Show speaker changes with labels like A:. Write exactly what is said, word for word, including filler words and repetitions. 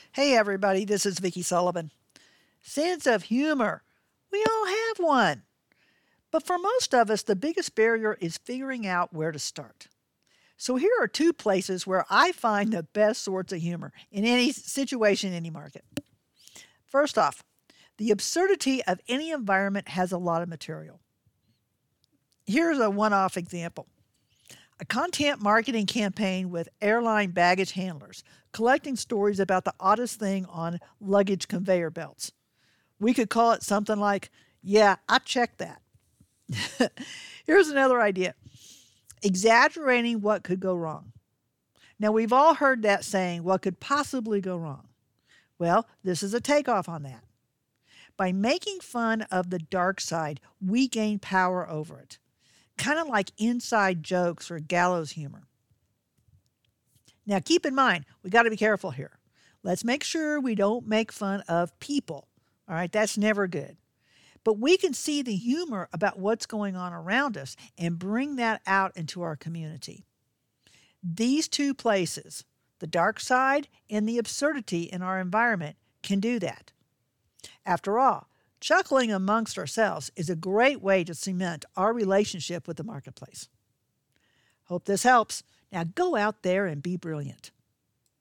A: Hey everybody, this is Vicki Sullivan. Sense of humor. We all have one. But for most of us, the biggest barrier is figuring out where to start. So here are two places where I find the best sorts of humor in any situation, any market. First off, the absurdity of any environment has a lot of material. Here's a one-off example. A content marketing campaign with airline baggage handlers collecting stories about the oddest thing on luggage conveyor belts. We could call it something like, "Yeah, I checked that." Here's another idea. Exaggerating what could go wrong. Now, we've all heard that saying, what could possibly go wrong? Well, this is a takeoff on that. By making fun of the dark side, we gain power over it. Kind of like inside jokes or gallows humor. Now, keep in mind, we got to be careful here. Let's make sure we don't make fun of people. All right, that's never good. But we can see the humor about what's going on around us and bring that out into our community. These two places, the dark side and the absurdity in our environment, can do that. After all, chuckling amongst ourselves is a great way to cement our relationship with the marketplace. Hope this helps. Now go out there and be brilliant.